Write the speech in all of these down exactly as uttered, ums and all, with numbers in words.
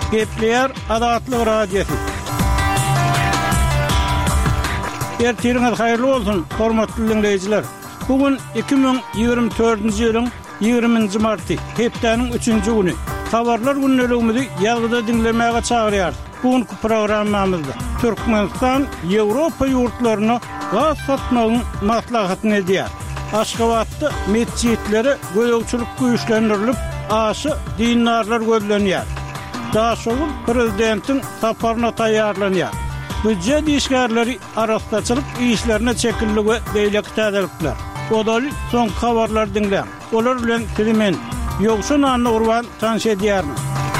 Gepleyer Adatlyk radiosu. Ertiriniz hayırlı olsun, hormatly dinleyijiler. Bugün iki bin ýygrimi dördünji ýylyň ýygrimiňji marty, hepdeniň üçünji güni. Habarlar günneligimizi ýalgyda dinlemäge çagyrýar. Bugünkü programmamyzda Türkmenistan Ýewropa ýurtlaryna gaz satmagyň maslahatyny edýär. Aşgabatda mescitlere göýekçilik güýçlendirilip, aşy dinarlar gözlenýär. Daşoğul prezidentin saparyna taýýarlanýar. Büdjet işgärleri arastaçylyk işlerine çekildi we beýleki täzelikler. Odaly soň habarlar dinleň. Olar bilen Kirimen ýokşun anly urban tanış edýärmi?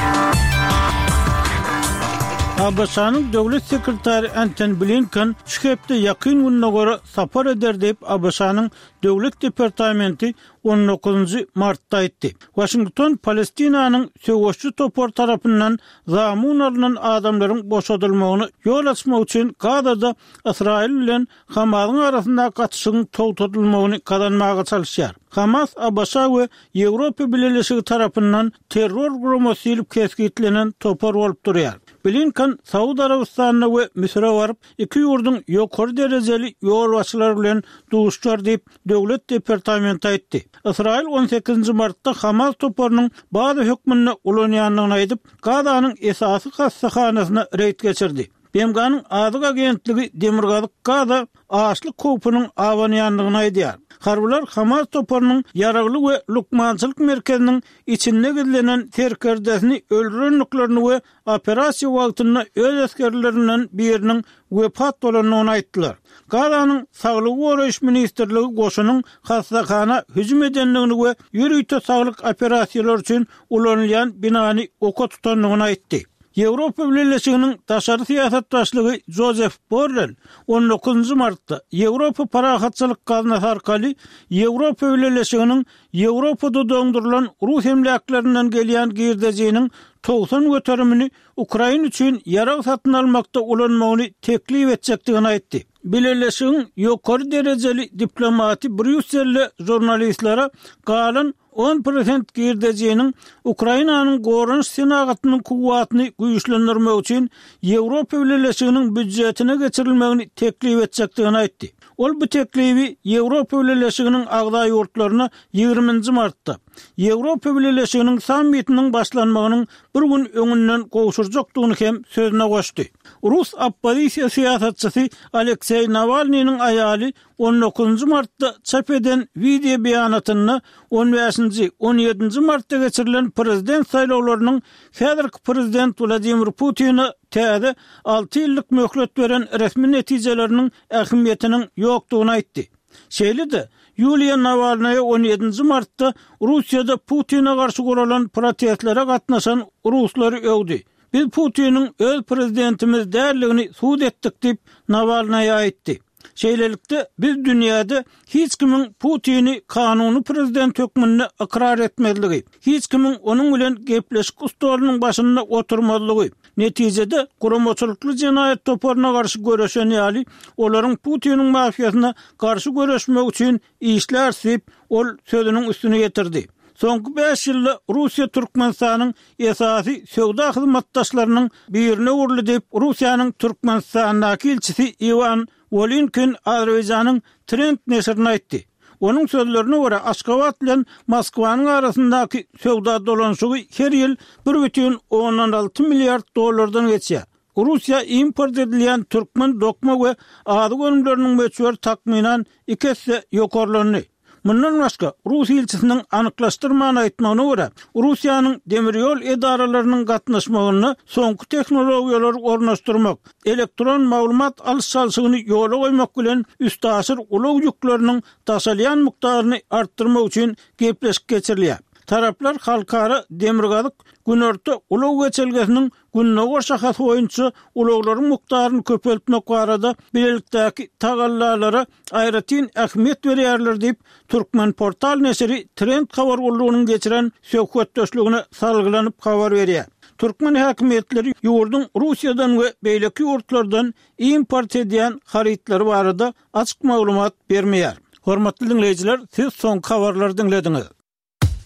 A B S-nyň döwlet sekretary Antony Blinken şu hepde ýakyn gününe göre sapar eder diýip A B S-nyň döwlet departamenti on dokuzunji martda aýtdy. Washington Palestinanyň söwüşçü topar tarapyndan zamun alynan adamlaryň boşadylmagyny ýol açmak üçin Gazada Israil bilen Hamasyň arasynda gatşygyň togtatylmagyny kazanmaga çalışýar. Hamas A B S we Ýewropa Birleşigi tarapyndan terror gurumy silip keskitlenen topar bolup durýar. Blinken Saudi Arabistanyna we Misre baryp iki ýurduň ýokary derejeli ýolbaşçylary bilen duşlar diýip döwlet departamenti aýtdy. Israil on sekizinji martda Hamas toparynyň bazı hökmüne ulanýanlygyny aýdyp, Gazanyň esasy hassahanasyna reýd geçirdi. B M G'nyň azyk agentligi Demirgazyk Gaza aşlyk kopynyň awanýanlygyny aýdýar. Harbylar Hamas toparynyň ýaragly we lukmançylyk merkeziniň içinde gizlenen terkerdesini öldürenliklerini we operasiýa wagtyna öz askerlerinden biriniň wepat bolanyny aýtdylar. Gazanyň Saglyk goraýyş ministrligi goşunyň hassahana hüjüm edenligini we ýürüýte saglyk operasiýalar üçin ulanýan binany oka tutanlygyny aýtdy. Ýewropa Birleşiginiň daşary siýasat başlygy Joseph Borrell on dokuzunji martda Ýewropa parahatçylyk gaznasy arkaly Ýewropa Birleşiginiň Ýewropada döňdürilen Rus hemleklerinden gelýän girdejiniň togsan göterimini Ukraina üçin ýarag satyn almakda ulanmagyny teklip etjekdigini aýtdy. Birleşigiň ýokary derejeli diplomati Brüsselle jurnalistlere galan on prosent girdejiniň Ukrainanyň gorunç senagatynyň kuwwatyny güýçlendirmek üçin Ýewropa Birleşiginiň büdjetine geçirilmegini teklip etjekdigini aýtdy. Ol bu teklibi Ýewropa Birleşiginiň agda ýurtlaryna ýygrimiňji martda Ýewropa Birleşiginiň sammitiniň başlanmagynyň bir gün öňünden gowşurjakdygyny hem sözüne goşdy. Rus oppozisiýa siýasatçysy Aleksey Navalnyň aýaly on dokuzunji martda çap eden video beýanatyny on beşinji on ýedinji martda geçirilen prezident saýlawlarynyň häzirki prezident Vladimir Putin'e täze alty ýyllyk möhlet beren resmi netijeleriniň ähmiýetiniň ýokdugyny aýtdy. Şeýle-de Yuliya Navalnaya on ýedinji martda Russiýada Putin'e garşy guralan protestlere gatnaşan ruslary öwdi. Biz Putin'in öz prezidentimiz därligini suud etdik diýip Navalnaya aýtdy. Şeýlelikde biz dünýäde hiç kimin Putin'i kanuny prezident hökmüne ikrar etmezligi, hiç kimin onuň bilen gepleşik ustalynyň başynda oturmazlygy, netijede guramaçylykly jenaýat toparyna garşy göreşen ýaly olaryň Putin'in mafiýasyna garşy göreşmek üçin işler sip ol sözüniň üstüne getirdi. Soňky beş ýylda Russiýa Türkmenistanyň esasy söwda hyzmatdaşlarynyň birine urly diýip Russiýanyň Türkmenistandaky elçisi Ivan Wolinkin Azerbaýjanyň Trend nesrine aýtdy. Onun sözlerine göre Aşgabat bilen Moskwanyň arasyndaky söwda dolanşygy her ýyl bir бүтүn on alty milliard dollardan geçýär. Russiýa import edilýän türkmen dokma we ady gönümleriniň möçberi takminan iki hisse ýokarlandy. Mundan başga Rus elçisiniň anyklaşdyrmany aýtmagyna görä, Russiýanyň demiryol edaralarynyň gatnaşmagyny soňky tehnologiýalar ornaşdyrmak, elektron maglumat alýş-salyşygyny ýola goýmak bilen üstaşyr ulug ýükleriniň taşalýan mukdaryny artdyrmak üçin gepleşik geçirilýär. Taraplar halkara Demirgazyk Günorta ulug geçelgesiniň günne gorşa has boýunça uluglaryň mukdaryny köpeltmek barada bilelikdäki tagallalara aýratyn ähmiýet berýärler diýip Türkmen portal nesiri Trend habar ullugynyň geçiren söhbetdeşligine salgylanyp habar berýär. Türkmen häkimetleri ýurdun Russiýadan we beýleki ýurtlardan import edýän harytlary barada açyk maglumat bermeýär. Hormatly dinleýijiler, siz soň habarlary dinlediňiz.